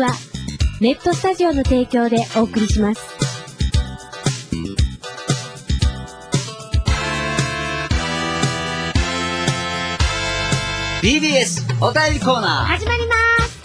はネットスタジオの提供でお送りします。 BBS お便りコーナー始まります。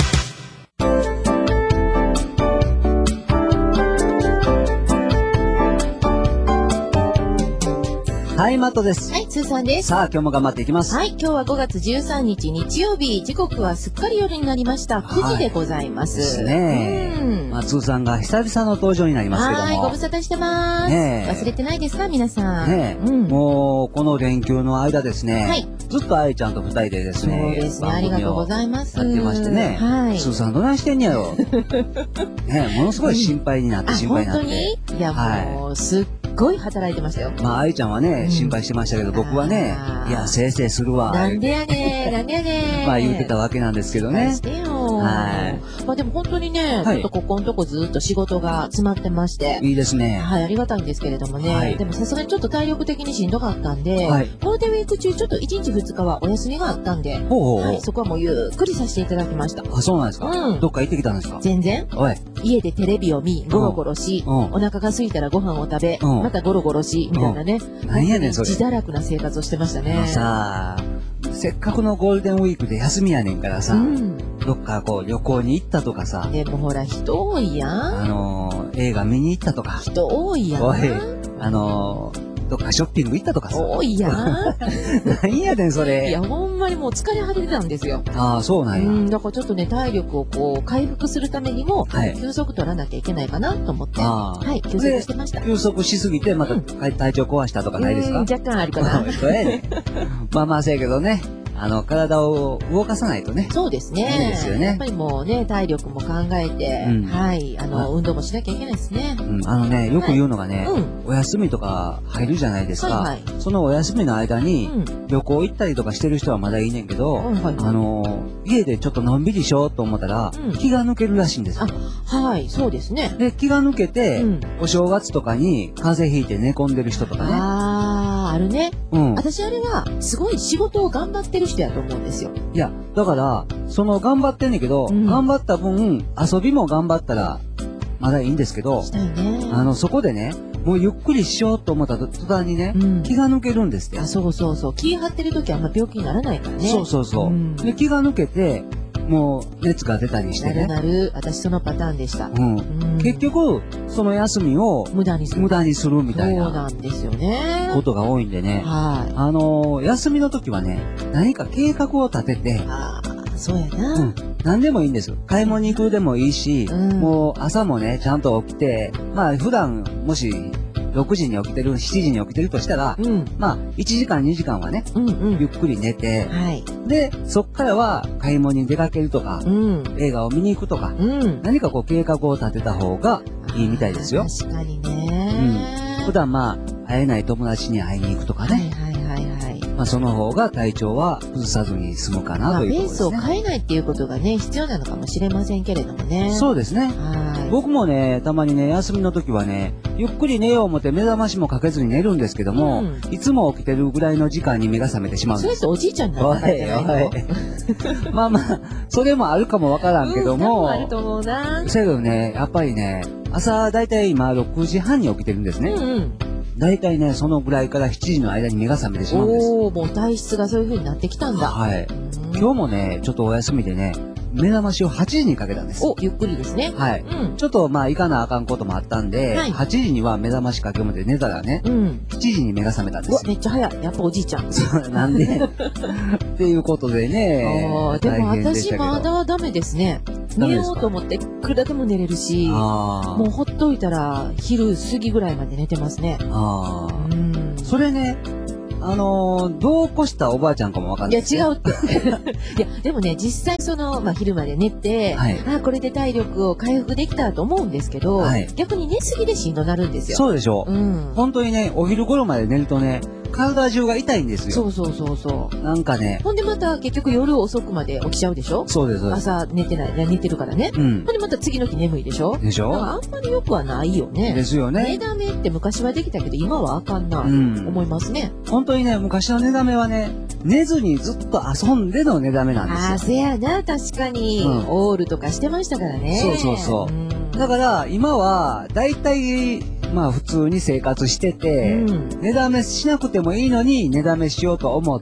はい、マットです。 はい、スーさんです。 さあ、今日も頑張っていきます。 はい、今日は5月13日日曜日、時刻はすっかり夜になりました。9時でございます。 ですね。まあ、スーさんが久々の登場になりますけども。 はい、ご無沙汰してます。忘れてないですか、皆さん。 もう、この連休の間ですね。 はい。 ずっと愛ちゃんと二人でですね。 そうですね、ありがとうございます。 やってましてね。 はい。 スーさんどないしてんやろ。ね、ものすごい心配になって、心配になって。 本当に？いや、もう、すっごい働いてましたよ。 まあ、愛ちゃんはね、心配してましたけど、僕はね、いや、せいせいするわ。 なんでやねん、なんでやねん。 まあ、言ってたわけなんですけどね。 してよ。 はい。 まあ、でも本当にね、ちょっとここのとこずっと仕事が詰まってまして。 いいですね。 はい、ありがたいんですけれどもね。でもさすがにちょっと体力的にしんどかったんで、ゴールデンウィーク中ちょっと1日2日はお休みがあったんで、はい、そこはもうゆっくりさせていただきました。 あ、そうなんですか。どっか行ってきたんですか。 全然。 おい。 家でテレビを見、ゴロゴロし、お腹が空いたらご飯を食べ、またゴロゴロし、みたいなね。 何やねんそれ。 自堕落な生活をしてましたね。 さあ、せっかくのゴールデンウィークで休みやねんからさ、どっかこう旅行に行ったとかさ。 でもほら人多いやん。 映画見に行ったとか。 人多いやん。 おい、どっかショッピング行ったとかさ。 多いやん。 何やねんそれ。 いや、ほんまにもう疲れ果ててたんですよ。 ああ、そうなんや。 だからちょっとね、体力をこう、回復するためにも、休息取らなきゃいけないかなと思って、はい、休息してました。 休息しすぎて、また体調壊したとかないですか？ 若干あるかな。 そうやね。まあまあ、せやけどね。体を動かさないとね。 そうですね。 いいですよね。 やっぱりもうね、体力も考えて、はい、運動もしなきゃいけないですね。 よく言うのがね、お休みとか入るじゃないですか。そのお休みの間に、旅行行ったりとかしてる人はまだいいねんけど、家でちょっとのんびりしようと思ったら、気が抜けるらしいんですよ。 はい、そうですね。 で、気が抜けて、お正月とかに風邪ひいて寝込んでる人とかね。 あるね。私あれは、すごい仕事を頑張ってる人やと思うんですよ。 いや、だから、頑張ってんねんけど、頑張った分、遊びも頑張ったら、まだいいんですけど、 したいね。 そこでね、もうゆっくりしようと思った途端にね、気が抜けるんですって。 そうそうそう。気張ってる時はあんま病気にならないからね。 そうそうそう。で、気が抜けて、もう熱が出たりしてね。 なる。私そのパターンでした。 結局、その休みを無駄にするみたいな。 そうなんですよね。 ことが多いんでね。休みの時はね、何か計画を立てて。 そうやな。 何でもいいんですよ。買い物に行くでもいいし、もう朝もね、ちゃんと起きて、まあ普段、もし、6時に起きてる、7時に起きてるとしたら、まあ、1時間、2時間はね、ゆっくり寝て、で、そっからは買い物に出かけるとか、映画を見に行くとか、何かこう計画を立てた方がいいみたいですよ。 確かにね。 普段まあ、会えない友達に会いに行くとかね。まあその方が体調は崩さずに済むかなというところですね。 ペースを変えないっていうことがね、必要なのかもしれませんけれどもね。 そうですね。僕もね、たまにね、休みの時はね、ゆっくり寝よう思って目覚ましもかけずに寝るんですけども、いつも起きてるぐらいの時間に目が覚めてしまうんです。 それっておじいちゃんになったからじゃないの？ まあまあ、それもあるかもわからんけども。 あると思うな。 だけどね、やっぱりね、朝だいたい今6時半に起きてるんですね。大体ね、そのぐらいから7時の間に目が覚めてしまうんです。 もう体質がそういう風になってきたんだ。 はい。今日もね、ちょっとお休みでね、目覚ましを8時にかけたんです。 ゆっくりですね。 はい。ちょっとまあ行かなあかんこともあったんで、8時には目覚ましかけもで寝たらね、7時に目が覚めたんです。 めっちゃ早い。やっぱおじいちゃん。 なんでっていうことでね。 でも私まだダメですね。寝ようと思っていくらでも寝れるし、もうほっといたら昼過ぎぐらいまで寝てますね。 それね、どうこしたおばあちゃんかもわかんない。 いや、違うって。いや、でもね、実際昼まで寝て、これで体力を回復できたと思うんですけど、逆に寝すぎでしんどなるんですよ。 そうでしょ。本当にね、お昼頃まで寝るとね、体中が痛いんですよ。 そう。 なんかね。 ほんでまた結局夜遅くまで起きちゃうでしょ？ そうです。 朝寝てるからね。ほんでまた次の日眠いでしょ？ でしょ？ あんまり良くはないよね。 ですよね。 寝だめって昔はできたけど今はあかんな、思いますね。 本当にね、昔の寝だめはね、 寝ずにずっと遊んでの寝だめなんですよ。 あ、せやな、確かに。オールとかしてましたからね。 そうそうそう。だから、今は、だいたい、まあ普通に生活してて、寝だめしなくてもいいのに、寝だめしようと思って、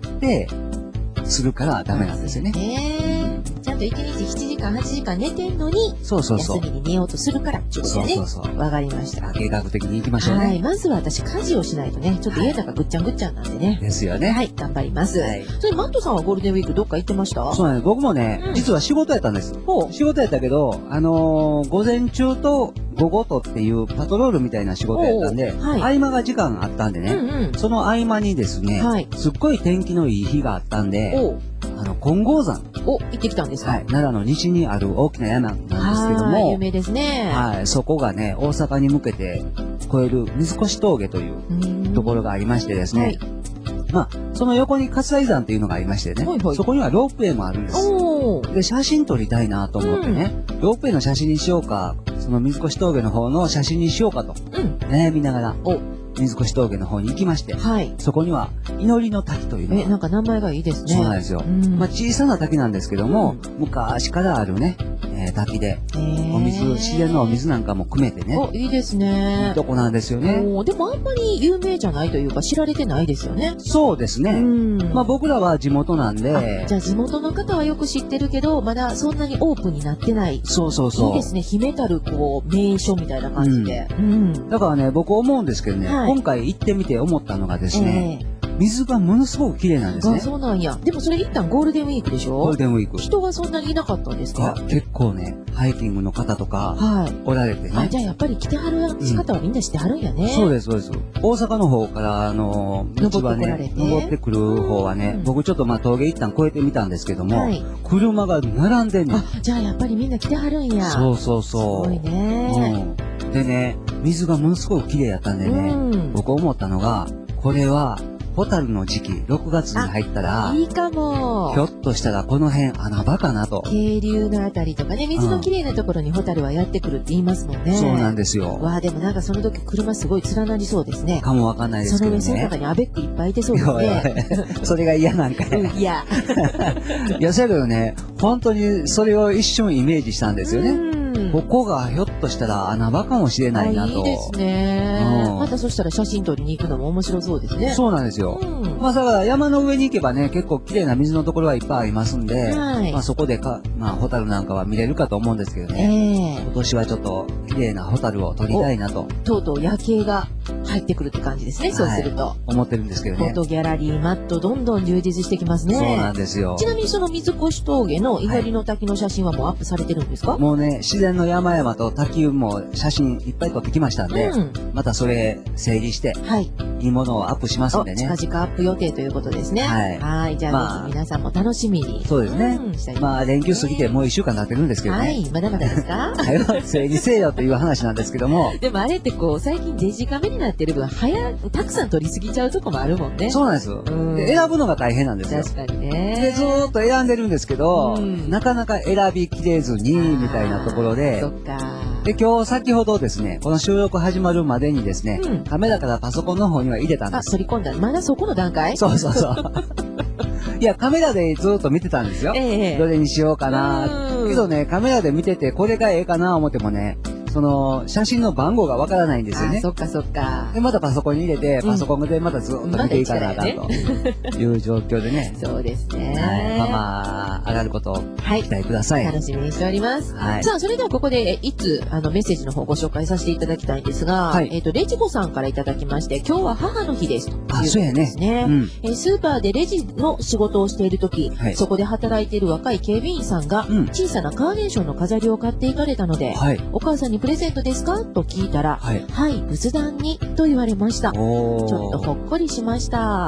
するからダメなんですよね。 ちゃんと1日7時間、8時間寝てんのに、 そうそうそう。 休みに寝ようとするからってことね。そうそうそう。わかりました。 計画的に行きましょうね。 はい。まずは私、家事をしないとね、ちょっと家の中ぐっちゃんぐっちゃんなんでね。 ですよね。 はい、頑張ります。はい。それ、マットさんはゴールデンウィークどっか行ってました？ そうなんです。僕もね、実は仕事やったんです。仕事やったけど、午前中と午後とっていうパトロールみたいな仕事やったんで、合間が時間あったんでね、その合間にですね、すっごい天気のいい日があったんで、金剛山。 行ってきたんですか？ はい。奈良の西にある大きな山なんですけども。 有名ですね。 はい。そこがね、大阪に向けて越える水越峠というところがありましてですね。まあ、その横に葛西山っていうのがありましてね。そこにはロープウェイもあるんです。で、写真撮りたいなと思ってね、ロープウェイの写真にしようか、その水越峠の方の写真にしようかと、悩みながら。水越峠の方に行きまして、そこには祈りの滝というのが。 なんか名前がいいですね。 そうなんですよ。まあ小さな滝なんですけども、昔からあるね、滝で、自然のお水なんかも汲めてね。 いいですね。 いいとこなんですよね。 でもあんまり有名じゃないというか知られてないですよね。 そうですね。まあ僕らは地元なんで。 じゃあ地元の方はよく知ってるけど、まだそんなにオープンになってない。 そうそうそう。 いいですね。秘めたるこう、名所みたいな感じで。 だからね、僕思うんですけどね、今回行ってみて思ったのがですね、水がものすごく綺麗なんですね。 そうなんや。でもそれ一旦ゴールデンウィークでしょ？ ゴールデンウィーク。 人はそんなにいなかったんですか？ 結構ね、ハイキングの方とか、おられてね。 じゃあやっぱり来てはる仕方はみんなしてはるんやね。 そうです、そうです。大阪の方から、道はね、登ってくる方はね、僕ちょっとまあ峠一旦越えてみたんですけども、車が並んでんねん。 じゃあやっぱりみんな来てはるんや。 そうそうそう。 すごいね。 でね、水がものすごく綺麗やったんでね、僕思ったのが、これは、ホタルの時期、6月に入ったら、 いいかも。 ひょっとしたらこの辺穴場かなと。 渓流のあたりとかね、水の綺麗なところにホタルはやってくるって言いますもんね。 そうなんですよ。 わあ、でもなんかその時車すごい連なりそうですね。 かもわかんないですけどね。 その中にアベックいっぱいいてそうですね。 それが嫌なんかね。 いや。 いや、だけどね、本当にそれを一瞬イメージしたんですよね。ここがひょっとしたら穴場かもしれないなと。いいですね。またそしたら写真撮りに行くのも面白そうですね。 そうなんですよ。まあだから山の上に行けばね、結構綺麗な水のところはいっぱいありますんで、まあそこでまあホタルなんかは見れるかと思うんですけどね。今年はちょっと綺麗なホタルを撮りたいなと。 とうとう夜景が入ってくるって感じですね、そうすると。 思ってるんですけどね。 フォトギャラリー、マット、どんどん充実してきますね。 そうなんですよ。 ちなみにその水越峠の祈りの滝の写真はもうアップされてるんですか？ もうね、自然の山々と滝も写真いっぱい撮ってきましたんで、またそれ整理して、いいものをアップしますんでね。 近々アップ予定ということですね。はい。じゃあぜひ皆さんも楽しみに。 そうですね。まあ連休過ぎてもう1週間経ってるんですけどね。 まだまだですか？ 整理せよという話なんですけども。 でもあれってこう、最近デジカメになってる分、たくさん撮りすぎちゃうとこもあるもんね。 そうなんですよ。で選ぶのが大変なんですよ。 確かにね。 で、ずーっと選んでるんですけど、なかなか選びきれずに、みたいなところで、 そっか。 で、今日先ほどですね、この収録始まるまでにですね、カメラからパソコンの方には入れたんです。 取り込んだ。まだそこの段階？ そうそうそう。いや、カメラでずっと見てたんですよ。どれにしようかな。けどね、カメラで見てて、これがええかな思ってもね、その、写真の番号がわからないんですよね。 そっかそっか。 で、またパソコンに入れて、パソコンでまたずっと見ていかなあかんという状況でね。 そうですね。 まあ、上がることを期待ください。 楽しみにしております。さあ、それではここで、メッセージの方ご紹介させていただきたいんですが、レジコさんからいただきまして、今日は母の日です。 そうやね。 スーパーでレジの仕事をしているとき、そこで働いている若い警備員さんが、小さなカーネーションの飾りを買っていかれたので、お母さんにプレゼントですかと聞いたら、はい、仏壇にと言われました。ちょっとほっこりしました。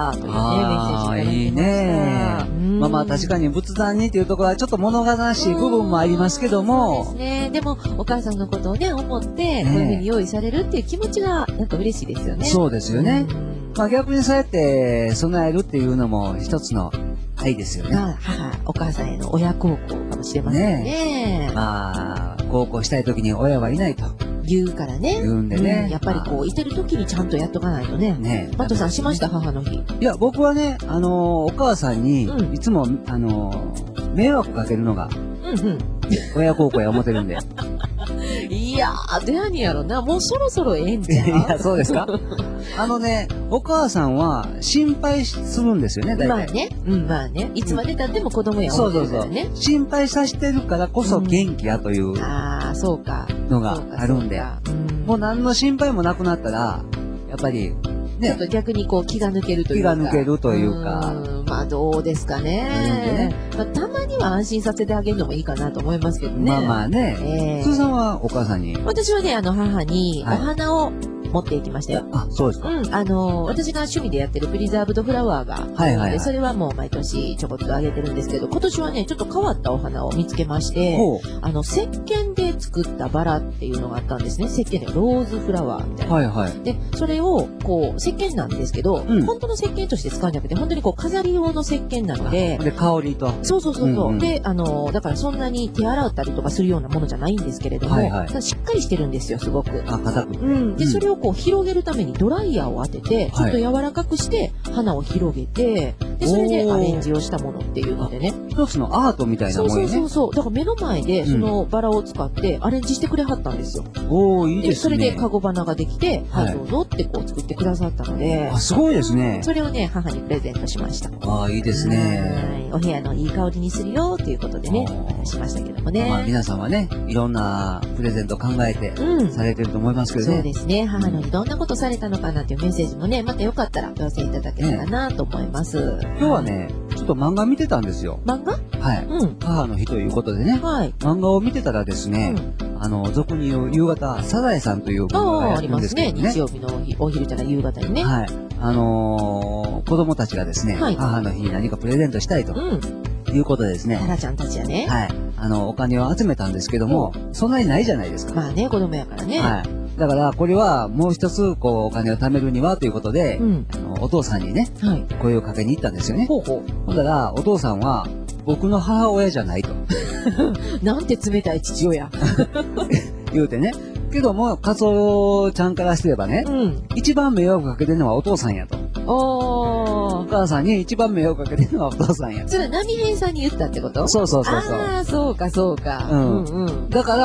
というね、メッセージいただきました。いいね。 まあ確かに仏壇にっていうところはちょっと物悲しい部分もありますけども。 そうですね。でも、お母さんのことをね、思って、こういうふうに用意されるっていう気持ちが、なんか嬉しいですよね。 そうですよね。まあ逆にそうやって備えるっていうのも一つの愛ですよね。 お母さんへの親孝行かもしれませんね。 まあ、孝行したい時に親はいないと。 言うからね。 言うんでね。 やっぱりこう、いてる時にちゃんとやっとかないとね。 ね。 マットさんしました母の日。 いや、僕はね、お母さんに、いつも、迷惑かけるのが、親孝行や思ってるんで。 いやー、どやにやろな。もうそろそろええんじゃん。 いや、そうですかお母さんは心配するんですよね、大体。 まあね。まあね。いつまで経っても子供や思ってるからね。 そう。心配させてるからこそ元気やというそうか。 のがあるんで。もう何の心配もなくなったら、やっぱり、 ね、ちょっと逆にこう気が抜けるというか。気が抜けるというか。 まあどうですかね。まあ、たまには安心させてあげるのもいいかなと思いますけどね。 まあまあね。すずさんはお母さんに？ 私はね、母にお花を持っていきましたよ。 あ、そうですか。 私が趣味でやってるプリザーブドフラワーが、それはもう毎年ちょこっとあげてるんですけど、今年はね、ちょっと変わったお花を見つけまして、石鹸で作ったバラっていうのがあったんですね。石鹸でローズフラワーみたいな。で、それを、こう、石鹸なんですけど、本当の石鹸として使うんじゃなくて、本当にこう、飾り用の石鹸なので、 で、香りと。 そう。で、だからそんなに手洗ったりとかするようなものじゃないんですけれども、しっかりしてるんですよ、すごく。 硬く。 で、それをこう、広げるためにドライヤーを当てて、ちょっと柔らかくして、花を広げて、で、それでアレンジをしたものっていうのでね。 一つのアートみたいなもんね。 そう。だから目の前で、そのバラを使ってアレンジしてくれはったんですよ。 いいですね。 それでカゴ花ができて、どうぞってこう作ってくださったので。 すごいですね。 それをね、母にプレゼントしました。 いいですね。 お部屋のいい香りにするよっていうことでね、しましたけどもね。 皆さんはね、いろんなプレゼント考えて、されてると思いますけどね。 そうですね。母の日どんなことされたのかなっていうメッセージもね、またよかったらお寄せいただけたらなと思います。 今日はね、ちょっと漫画見てたんですよ。 漫画？ はい。母の日ということでね。漫画を見てたらですね、俗に言う夕方、サザエさんという漫画がやってるんですけどね。 ありますね。日曜日のお昼じゃない夕方にね。 はい。子供たちがですね、母の日に何かプレゼントしたいと。いうことでですね。 タラちゃんたちやね。 はい。お金を集めたんですけども、そんなにないじゃないですか。 まあね、子供やからね。 はい。だから、これはもう一つ、こう、お金を貯めるにはということで、お父さんにね、声をかけに行ったんですよね。ほんだら、お父さんは、僕の母親じゃないと。 なんて冷たい父親。 言うてね。けども、カツオちゃんからすればね、一番迷惑かけてるのはお父さんやと。お母さんに一番迷惑かけてるのはお父さんや。 それは波平さんに言ったってこと？ そう。 ああ、そうか。 だから、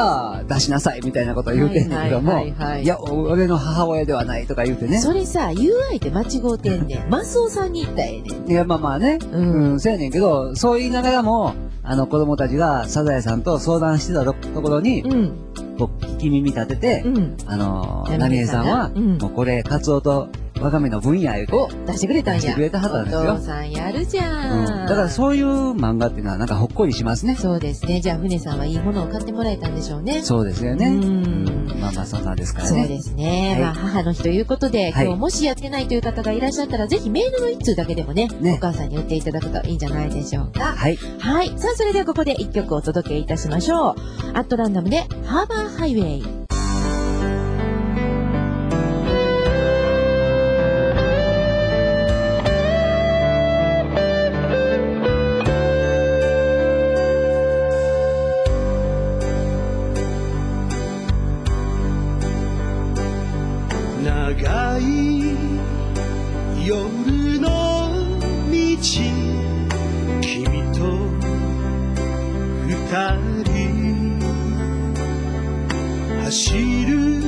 出しなさいみたいなことを言うてんだけども、いや、俺の母親ではないとか言うてね。 それさ、言う相手間違うてんねん。マスオさんに言ったらええねん。 いや、まあね。そうやねんけど、そう言いながらも、子供たちがサザエさんと相談してたところに、聞き耳立てて、波平さんは、もうこれ、カツオと我が身の分野言うて。 出してくれたんや。 出してくれたはずなんですよ。 お父さんやるじゃん。 だからそういう漫画っていうのはなんかほっこりしますね。 そうですね。じゃあ、船さんはいいものを買ってもらえたんでしょうね。 そうですよね。まあそんなんですからね。 そうですね。まあ母の日ということで、今日もしやってないという方がいらっしゃったら、ぜひメールの一通だけでもね、お母さんに言っていただくといいんじゃないでしょうか。はい。さあ、それではここで一曲お届けいたしましょう。アットランダムでハーバーハイウェイ。 長い夜の道、君と二人走る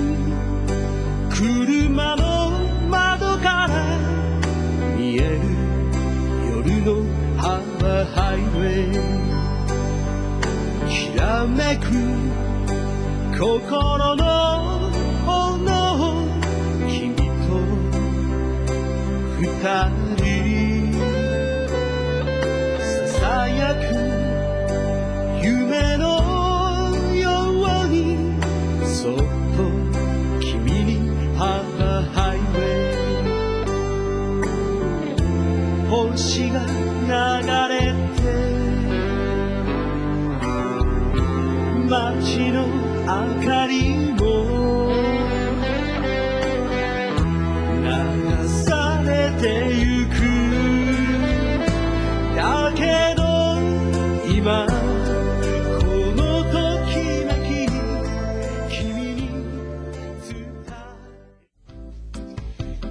車の窓から見える夜のハイウェイ、きらめく心の炎、君と二人ささやく夢のように、そっと君にハイウェイ、星が流れて街の明かりも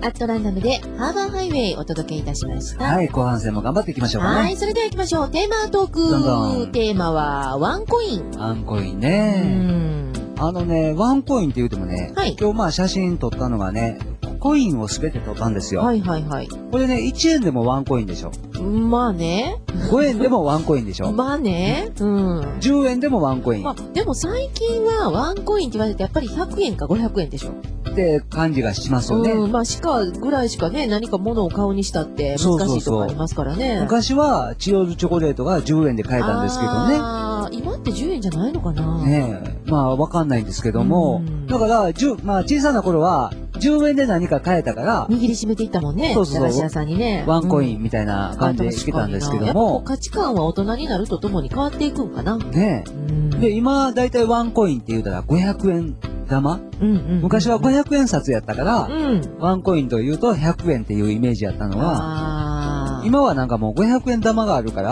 アットランダムでハーバーハイウェイお届けいたしました。 はい、後半戦も頑張っていきましょうかね。 はい、それでは行きましょう。テーマトーク。 どんどんテーマは、ワンコイン。 ワンコインね。ワンコインって言うてもね、はい、今日まあ写真撮ったのがね、コインをすべて撮ったんですよ。 はいはいはい。 これね、1円でもワンコインでしょ。 まあね。 5円でもワンコインでしょ。 まあね。うん。 10円でもワンコイン。 まあ、でも最近はワンコインって言われてやっぱり100円か500円でしょ。 って感じがしますよね。 まあぐらいしかね、何か物を買うにしたって難しいとこありますからね。 昔はチオールチョコレートが10円で買えたんですけどね。 今って10円じゃないのかな。 ねえ。まあわかんないんですけども。だから、まあ小さな頃は10円で何か買えたから。 握りしめていったもんね。駄菓子屋さんにね。 ワンコインみたいな感じでしてたんですけども。 価値観は大人になるとともに変わっていくんかな。 ねえ。で、今だいたいワンコインって言うたら500円玉、昔は500円札やったから、ワンコインというと100円っていうイメージやったのは、今はなんかもう500円玉があるから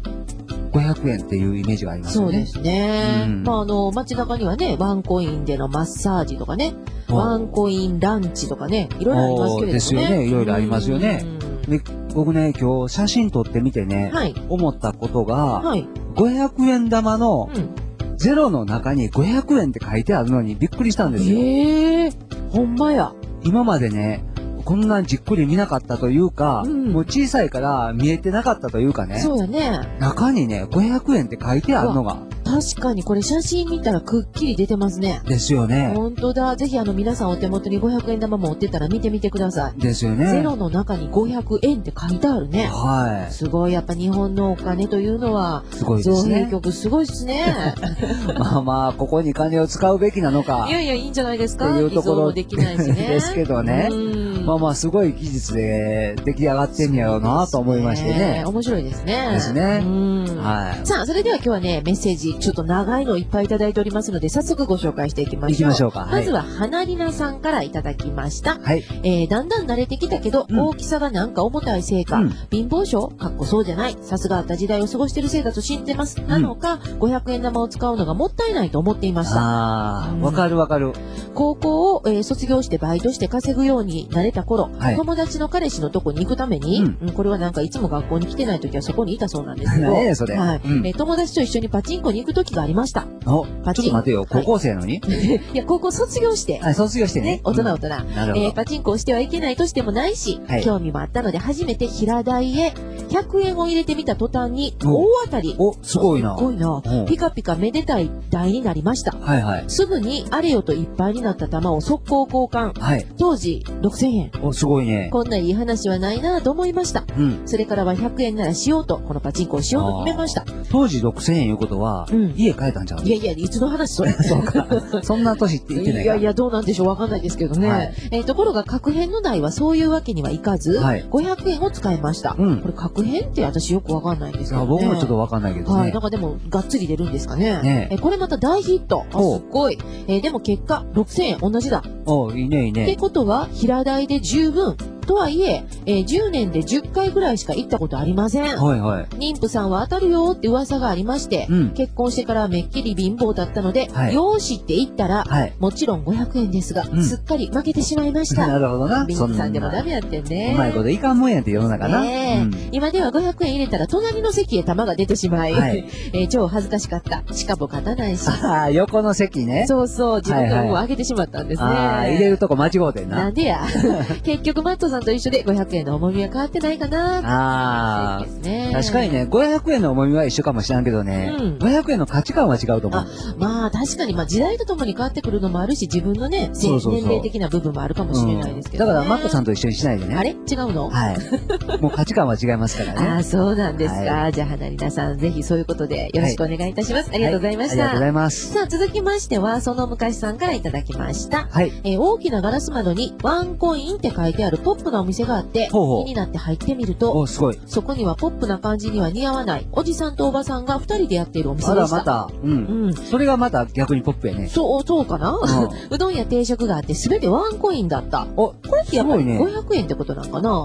、500円っていうイメージがありますね。 そうですね。まあ街中にはね、ワンコインでのマッサージとかね、ワンコインランチとかね、いろいろありますけれどもね。 ですよね、いろいろありますよね。僕ね、今日写真撮ってみてね、思ったことが、500円玉の、ゼロの中に500円って書いてあるのにびっくりしたんですよ。 ほんまや。 今までね、こんなじっくり見なかったというか、もう小さいから見えてなかったというかね。 そうやね。 中にね、500円って書いてあるのが。 確かにこれ写真見たらくっきり出てますね。 ですよね。 本当だ。ぜひ皆さんお手元に500円玉持ってたら見てみてください。 ですよね。 ゼロの中に500円って書いてあるね。 はい。 すごい。やっぱ日本のお金というのは、 すごいですね。 造幣局すごいですね。 まあまあ、ここに金を使うべきなのか。 いやいや、いいんじゃないですか。 というところもできないしね。 ですけどね。まあまあ、すごい技術で出来上がってんやろうなと思いましてね。 面白いですね。 ですね。はい。 さあ、それでは今日はね、メッセージ、ちょっと長いのいっぱいいただいておりますので、早速ご紹介していきましょう。 行きましょうか。 まずは、花りなさんからいただきました。 はい。 だんだん慣れてきたけど、大きさがなんか重たいせいか、貧乏症かっこそうじゃない。さすがあった時代を過ごしてるせいだと信じてます。なのか、500円玉を使うのがもったいないと思っていました。 ああ、わかるわかる。 高校を、卒業してバイトして稼ぐようになれた頃、友達の彼氏のとこに行くために、これはなんかいつも学校に来てない時はそこにいたそうなんですけど、 それ。 友達と一緒にパチンコに行く時がありました。 ちょっと待てよ、高校生のにいや、高校卒業して。 卒業してね。 大人。 なるほど。 パチンコをしてはいけないとしてもないし、興味もあったので初めて平台へ100円を入れてみた途端に大当たり。 すごいな。 すごいな。ピカピカめでたい台になりました。すぐにあれよといっぱいになった玉を速攻交換。当時6000円。 すごいね。 こんないい話はないなと思いました。それからは100円ならしようと、このパチンコをしようと決めました。 当時6000円いうことは、家帰ったんちゃう？ いやいや、いつの話それ。 そうか。そんな年って言ってない。 いやいや、どうなんでしょう、わかんないですけどね。ところが、確変の台はそういうわけにはいかず、500円を使いました。これ、確変って私よくわかんないんですけどね。 僕もちょっとわかんないけどね。 なんかでも、がっつり出るんですかね。これまた大ヒット。すっごい。でも結果、6000円同じだ。 いいね、いいね。 ってことは、平台で十分。とはいえ、10年で10回ぐらいしか行ったことありません。妊婦さんは当たるよって噂がありまして、結婚してからめっきり貧乏だったので、よーしって言ったら、もちろん500円ですが、すっかり負けてしまいました。 なるほどな。 貧婦さんでもダメやってんね。 うまいこといかんもんやって世の中な。 今では500円入れたら隣の席へ玉が出てしまい、超恥ずかしかった。しかも勝たないし。 横の席ね。 そうそう、自分がもう上げてしまったんですね。 入れるとこ間違うてんな。 なんでや。結局マットさんと一緒で500円の重みは変わってないかな。 確かにね、500円の重みは一緒かもしれんけどね、500円の価値観は違うと思う。 まあ確かに、時代とともに変わってくるのもあるし、自分のね、年齢的な部分もあるかもしれないですけど、 だからマットさんと一緒にしないでね。 あれ違うの？ もう価値観は違いますからね。 そうなんですか。じゃあ、花りなさん、ぜひそういうことでよろしくお願いいたします。ありがとうございました。 ありがとうございます。 さあ、続きましては、その昔さんからいただきました。大きなガラス窓にワンコインって書いてあるポップなお店があって、気になって入ってみると、そこにはポップな感じには似合わないおじさんとおばさんが2人でやっているお店でした。 また、それがまた逆にポップやね。 そうかな。うどんや定食があって全てワンコインだった。これってやっぱり500円ってことなんかな。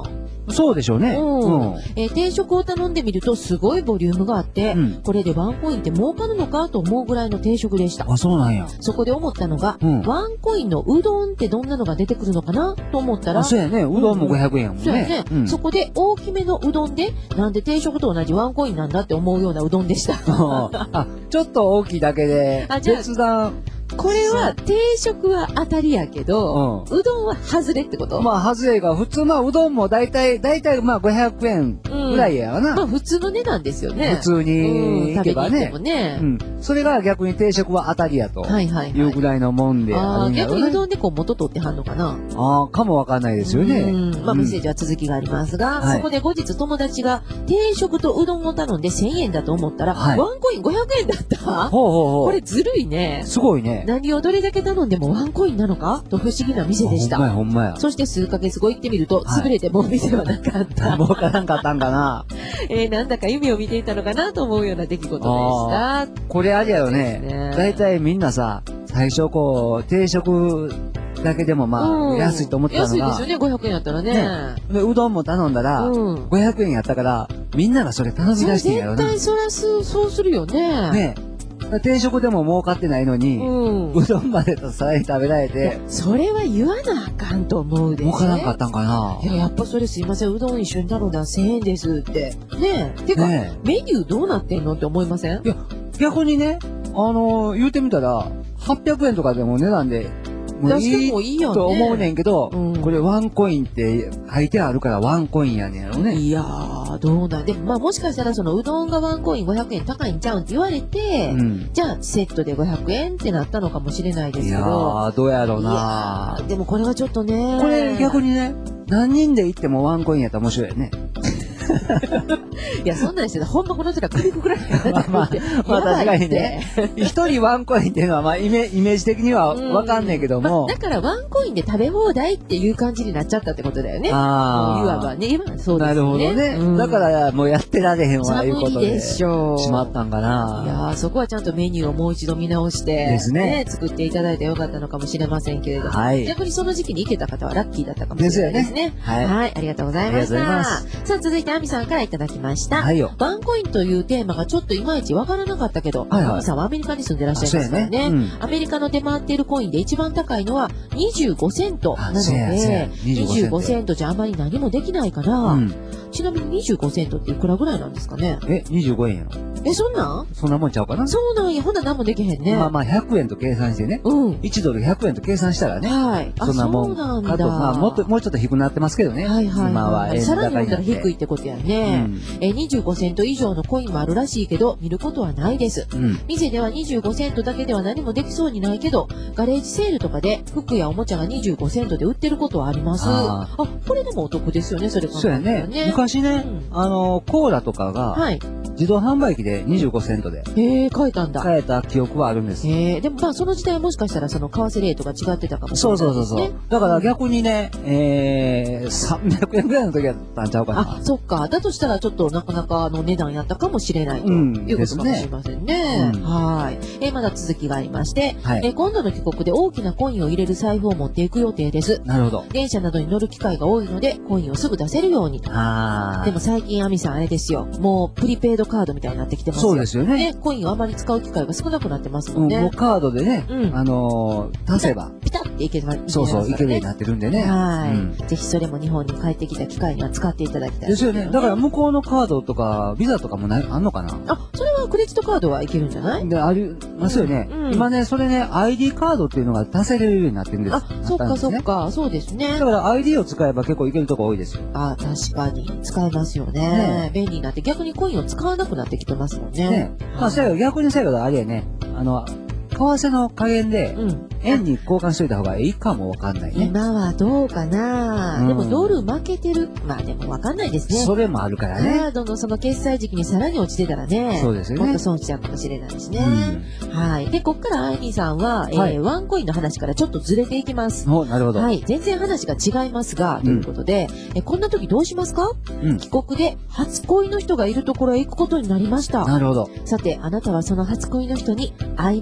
そうでしょうね。 定食を頼んでみるとすごいボリュームがあって、これでワンコインって儲かるのかと思うぐらいの定食でした。 あ、そうなんや。 そこで思ったのが、ワンコインのうどんってどんなのが出てくるのかなと思ったら、 そうやね。うどんも500円やもんね。 そうやね。そこで大きめのうどんで、なんで定食と同じワンコインなんだって思うようなうどんでした。 あ、ちょっと大きいだけで、別段。 これは定食は当たりやけど、うどんは外れってこと？ まあ外れが普通うどんもだいたいまあ500円ぐらいやわな。 まあ普通の値段ですよね。 普通に行けばね。 食べに行ってもね。 それが逆に定食は当たりやというぐらいのもんであるんやろね。 逆にうどんでこう元取ってはんのかな。 かもわかんないですよね。 まあメッセージは続きがありますが、そこで後日友達が定食とうどんを頼んで1000円だと思ったら、ワンコイン500円だった。これずるいね。 すごいね。 何をどれだけ頼んでもワンコインなのかと不思議な店でした。 ほんまや。 そして数ヶ月後行ってみると、潰れてもう店はなかった。 儲からんかったんかな。 なんだか夢を見ていたのかなと思うような出来事でした。 これあれやよね。だいたいみんなさ、最初こう、定食だけでもまあ、安いと思ってたのが。 安いですよね、500円やったらね。 で、うどんも頼んだら、500円やったから、みんながそれ頼み出してんやろね。 絶対そうするよね。 ね。定食でも儲かってないのに、うどんまでとさらに食べられて。 それは言わなあかんと思うで。 儲からんかったんかな。 いや、やっぱそれすいません、うどん一緒に頼んだら1000円ですって。ねえ。てか、メニューどうなってんのって思いません？ いや、逆にね、言うてみたら、800円とかでも値段で、 出してもいいよね。 と思うねんけど、これワンコインって書いてあるからワンコインやねんやろね。 いやー、どうなんでもまあもしかしたらそのうどんがワンコイン500円高いんちゃうんって言われて、じゃあセットで500円ってなったのかもしれないですけど。いやー、どうやろうな。 でもこれはちょっとね。 これ逆にね、何人で行ってもワンコインやったら面白いよね。 いや、そんなんしてたらほんまこの人が首くくられたらまあ確かにね。一人ワンコインっていうのはまあイメージ的にはわかんねえけども。 だからワンコインで食べ放題っていう感じになっちゃったってことだよね。いわばね。今そうですね。 なるほどね。だからもうやってられへんわ、いうことで。 しまったんかな。 いやそこはちゃんとメニューをもう一度見直して。ですね。作っていただいてよかったのかもしれませんけれども。逆にその時期に行けた方はラッキーだったかもしれないですね。はい。ありがとうございました。さあ、続いてアミさんからいただきました。ワンコインというテーマがちょっといまいちわからなかったけど、アミさんはアメリカに住んでらっしゃいますからね。アメリカの出回っているコインで一番高いのは25セントなので、25セントじゃあまり何もできないから、ちなみに25セントっていくらぐらいなんですかね ？25円やろ。 そんなんそんなもんちゃうかな。 そうなんや。ほんなら何もできへんね。 まあ100円と計算してね。1ドル100円と計算したらね。そんなもん。あと、まあもうちょっと低くなってますけどね。今は円高になって。 さらに言ったら低いってことやね。25セント以上のコインもあるらしいけど、見ることはないです。店では25セントだけでは何もできそうにないけど、ガレージセールとかで服やおもちゃが25セントで売ってることはあります。これでもお得ですよね、それ考えたらね。 そうやね。昔ね、コーラとかが、自動販売機で25セントで。 買えたんだ。 買えた記憶はあるんです。 でもまあその時代はもしかしたらその為替レートが違ってたかもしれないですね。 そう。だから逆にね、300円ぐらいの時だったんちゃうかな。 そっか。だとしたらちょっとなかなかの値段やったかもしれないということかもしれませんね。はい。まだ続きがありまして、今度の帰国で大きなコインを入れる財布を持っていく予定です。 なるほど。 電車などに乗る機会が多いので、コインをすぐ出せるようにと。でも最近アミさんあれですよ。もうプリペイドカードみたいになってきてますよ。 そうですよね。 コインをあまり使う機会が少なくなってますもんね。 もうカードでね、足せば。 ピタッていけますね。 そう、いけるようになってるんでね。 ぜひそれも日本に帰ってきた機会には使っていただきたいですよね。だから向こうのカードとか、ビザとかもあんのかな？ それはクレジットカードはいけるんじゃない？ ありますよね。今ね、それね、ID カードっていうのが足せれるようになってるんです。 そっか、そうですね。 だから ID を使えば結構いけるとこ多いですよ。 確かに。使えますよね。便利になって、逆にコインを使わなくなってきてますもんね。 逆に最後あれやね、為替の加減で、円に交換しといた方がいいかもわかんないね。 今はどうかな。でもドル負けてる。まあでもわかんないですね。 それもあるからね。 カードのその決済時期にさらに落ちてたらね。 そうですよね。 もっと損しちゃうかもしれないしね。はい。で、こっからアイニーさんは、ワンコインの話からちょっとずれていきます。 なるほど。 はい。全然話が違いますが、ということで、こんな時どうしますか？帰国で初恋の人がいるところへ行くことになりました。 なるほど。 さて、あなたはその初恋の人に会いません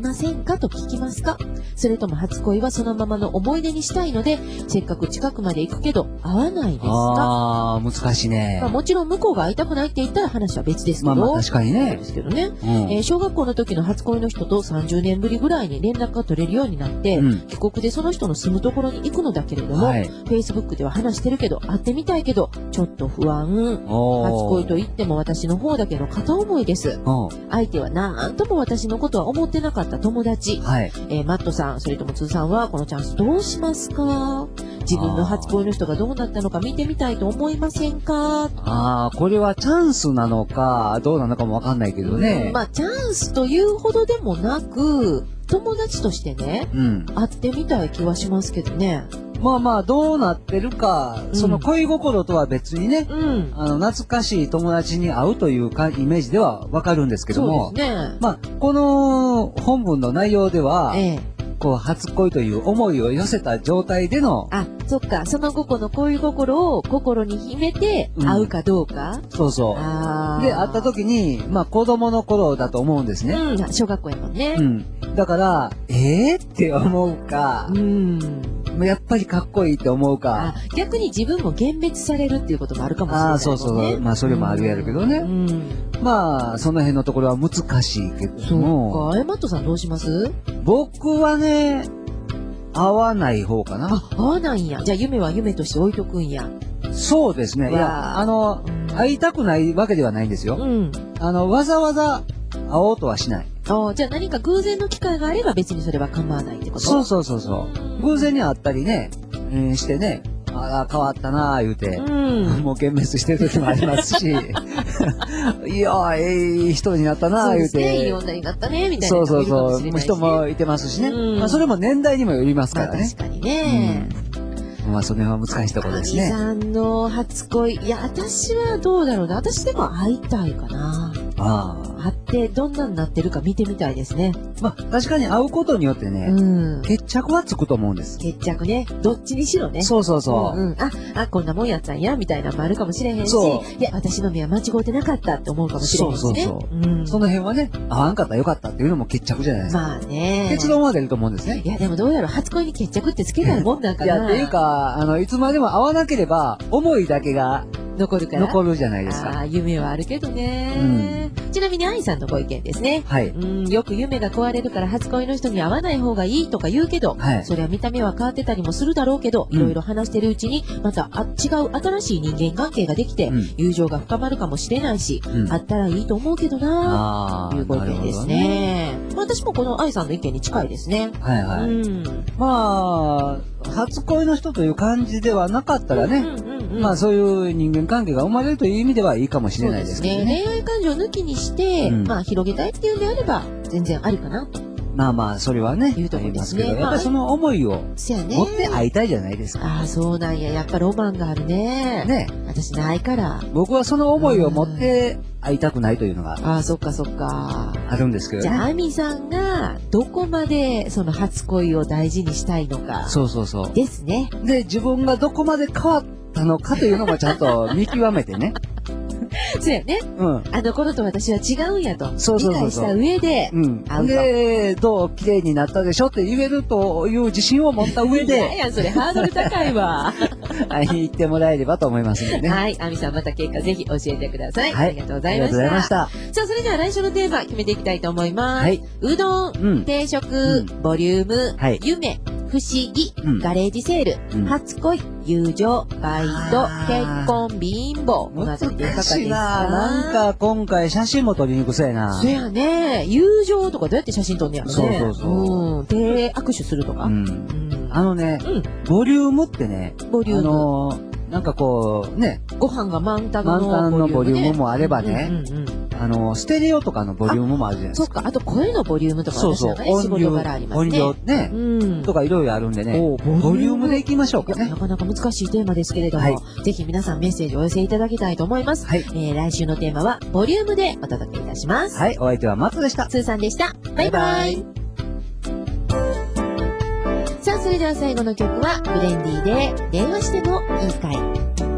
かと聞きますか？それとも初恋はそのままの思い出にしたいので、せっかく近くまで行くけど会わないですか？ ああ、難しいね。 まあ、もちろん向こうが会いたくないって言ったら話は別ですけど。 まあまあ確かにね。 ですけどね。小学校の時の初恋の人と30年ぶりぐらいに連絡が取れるようになって、帰国でその人の住むところに行くのだけれども、Facebook では話してるけど、会ってみたいけど、ちょっと不安。初恋と言っても私の方だけの片思いです。相手はなんとも私のことは思ってなかった友達。マットさん、それともツーさんはこのチャンスどうしますか？自分の初恋の人がどうなったのか見てみたいと思いませんか？ これはチャンスなのか、どうなのかもわかんないけどね。 まあ、チャンスというほどでもなく、友達としてね、会ってみたい気はしますけどね。 まあまあ、どうなってるか、その恋心とは別にね、懐かしい友達に会うというイメージではわかるんですけども、 そうですね。 まあ、この本文の内容では、こう、初恋という思いを寄せた状態での。 そっか。その後この恋心を心に秘めて会うかどうか。 そうそう。で、会った時に、まあ、子供の頃だと思うんですね。 小学校やもんね。 だから、って思うか、やっぱりかっこいいって思うか。 逆に自分も幻滅されるっていうこともあるかもしれない、ね。 そうそう。まあ、それもあるやるけどね。まあ、その辺のところは難しいけども。 そうか。マットさんどうします？ 僕はね、会わない方かな。 会わないんや。じゃあ夢は夢として置いとくんや。 そうですね。いや、会いたくないわけではないんですよ。わざわざ会おうとはしない。 じゃあ何か偶然の機会があれば別にそれは構わないってこと？ そう。偶然に会ったりね、してね、変わったなぁ言うて、もう幻滅してる時もありますし、いやいい人になったなぁ言うて。 いい女になったね、みたいな。 そう。人もいてますしね。まあそれも年代にもよりますからね。 確かにね。 まあその辺は難しいところですね。 さんの初恋、いや、私はどうだろうな。私でも会いたいかな。会ってどんなになってるか見てみたいですね。 まあ確かに会うことによってね、決着はつくと思うんです。 決着ね。どっちにしろね。 そう。 こんなもんやったんや、みたいなのもあるかもしれへんし、いや、私の目は間違ってなかったって思うかもしれへんしね。 その辺はね、会わんかったらよかったっていうのも決着じゃないですか。 まあね。 結論は出ると思うんですね。 いや、でもどうやろう、初恋に決着ってつけないもんなんかな。 いや、っていうか、いつまでも会わなければ、思いだけが、 残るから。 残るじゃないですか。 夢はあるけどね。ちなみに愛さんのご意見ですね。よく夢が壊れるから初恋の人に会わない方がいいとか言うけど、それは見た目は変わってたりもするだろうけど、いろいろ話してるうちに、また違う新しい人間関係ができて、友情が深まるかもしれないし、会ったらいいと思うけどなぁ、というご意見ですね。私もこの愛さんの意見に近いですね。まあ、初恋の人という感じではなかったらね、まあそういう人間関係が生まれるという意味ではいいかもしれないですけどね。 恋愛感情抜きにして、まあ広げたいっていうんであれば全然ありかなと。 まあまあ、それはね、 いうところですね。 やっぱりその思いを持って会いたいじゃないですか。 そうなんや。やっぱロマンがあるね。私ないから。 僕はその思いを持って会いたくないというのが。 そっかそっか。 あるんですけどね。 じゃあ、アミさんがどこまでその初恋を大事にしたいのか。 そう。 ですね。 で、自分がどこまで変わったのかというのもちゃんと見極めてね。 そうやね。あの頃と私は違うんやと。理解した上で、 で、どう綺麗になったでしょって言えるという自信を持った上で。 いや、それハードル高いわ。 会いに行ってもらえればと思いますのでね。 はい。アミさんまた結果ぜひ教えてください。 はい。 ありがとうございました。 ありがとうございました。 さあ、それでは来週のテーマ決めていきたいと思います。うどん、定食、ボリューム、夢、不思議、ガレージセール、初恋、友情、バイト、結婚、貧乏。このあたりでいかがですか？ なんか今回写真も撮りにくそうやな。 そうやね。友情とかどうやって写真撮んねやろね。そう。で、握手するとか。 ボリュームってね、なんかこう、ね。 ご飯が満タンのボリュームもあればね。ステレオとかのボリュームもあるじゃないですか。 そっか。あと声のボリュームとか私なんかね、仕事柄ありますね。 音量ね。とかいろいろあるんでね。ボリュームでいきましょうかね。 なかなか難しいテーマですけれども、ぜひ皆さんメッセージをお寄せいただきたいと思います。来週のテーマは、ボリュームでお届けいたします。 はい。お相手はマットでした。 スーさんでした。バイバイ。さあ、それでは最後の曲は、ブレンディで電話してもいいかい。